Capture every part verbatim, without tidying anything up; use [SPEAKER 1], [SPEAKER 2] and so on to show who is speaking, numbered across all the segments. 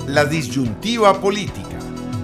[SPEAKER 1] la disyuntiva política.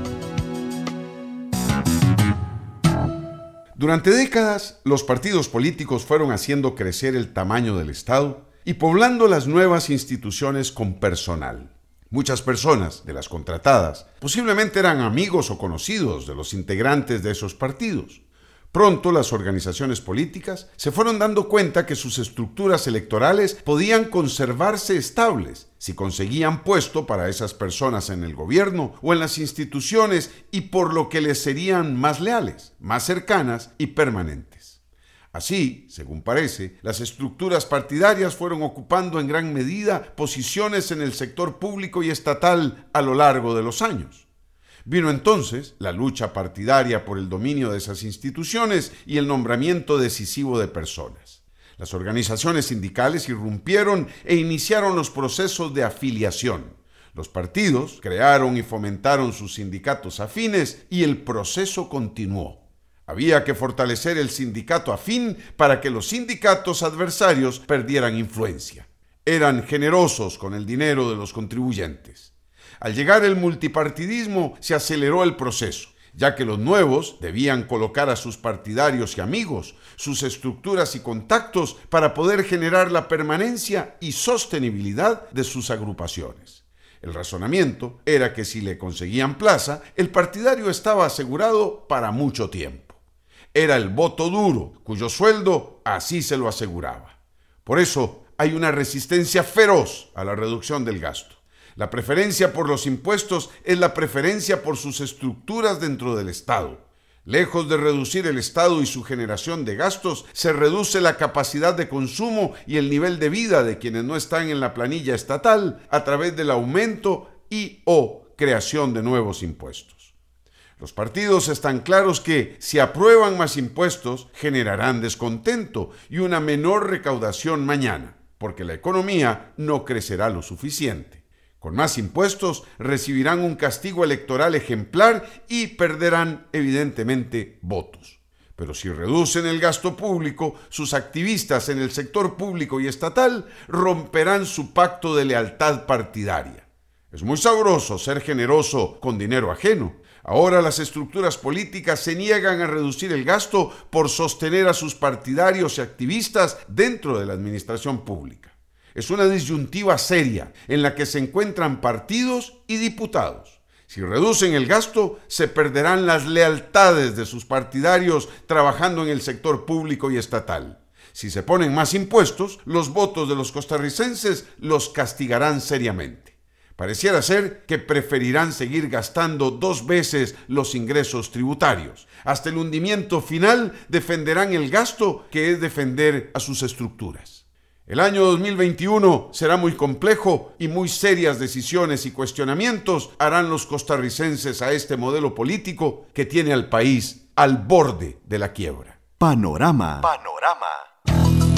[SPEAKER 1] Durante décadas, los partidos políticos fueron haciendo crecer el tamaño del Estado y poblando las nuevas instituciones con personal. Muchas personas, de las contratadas, posiblemente eran amigos o conocidos de los integrantes de esos partidos. Pronto las organizaciones políticas se fueron dando cuenta que sus estructuras electorales podían conservarse estables si conseguían puesto para esas personas en el gobierno o en las instituciones y por lo que les serían más leales, más cercanas y permanentes. Así, según parece, las estructuras partidarias fueron ocupando en gran medida posiciones en el sector público y estatal a lo largo de los años. Vino entonces la lucha partidaria por el dominio de esas instituciones y el nombramiento decisivo de personas. Las organizaciones sindicales irrumpieron e iniciaron los procesos de afiliación. Los partidos crearon y fomentaron sus sindicatos afines y el proceso continuó. Había que fortalecer el sindicato afín para que los sindicatos adversarios perdieran influencia. Eran generosos con el dinero de los contribuyentes. Al llegar el multipartidismo se aceleró el proceso, ya que los nuevos debían colocar a sus partidarios y amigos, sus estructuras y contactos para poder generar la permanencia y sostenibilidad de sus agrupaciones. El razonamiento era que si le conseguían plaza, el partidario estaba asegurado para mucho tiempo. Era el voto duro, cuyo sueldo así se lo aseguraba. Por eso hay una resistencia feroz a la reducción del gasto. La preferencia por los impuestos es la preferencia por sus estructuras dentro del Estado. Lejos de reducir el Estado y su generación de gastos, se reduce la capacidad de consumo y el nivel de vida de quienes no están en la planilla estatal a través del aumento y o creación de nuevos impuestos. Los partidos están claros que, si aprueban más impuestos, generarán descontento y una menor recaudación mañana, porque la economía no crecerá lo suficiente. Con más impuestos recibirán un castigo electoral ejemplar y perderán, evidentemente, votos. Pero si reducen el gasto público, sus activistas en el sector público y estatal romperán su pacto de lealtad partidaria. Es muy sabroso ser generoso con dinero ajeno. Ahora las estructuras políticas se niegan a reducir el gasto por sostener a sus partidarios y activistas dentro de la administración pública. Es una disyuntiva seria en la que se encuentran partidos y diputados. Si reducen el gasto, se perderán las lealtades de sus partidarios trabajando en el sector público y estatal. Si se ponen más impuestos, los votos de los costarricenses los castigarán seriamente. Pareciera ser que preferirán seguir gastando dos veces los ingresos tributarios. Hasta el hundimiento final defenderán el gasto, que es defender a sus estructuras. El año dos mil veintiuno será muy complejo y muy serias decisiones y cuestionamientos harán los costarricenses a este modelo político que tiene al país al borde de la quiebra.
[SPEAKER 2] Panorama.
[SPEAKER 3] Panorama.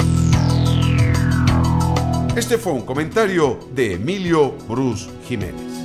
[SPEAKER 1] Este fue un comentario de Emilio Bruce Jiménez.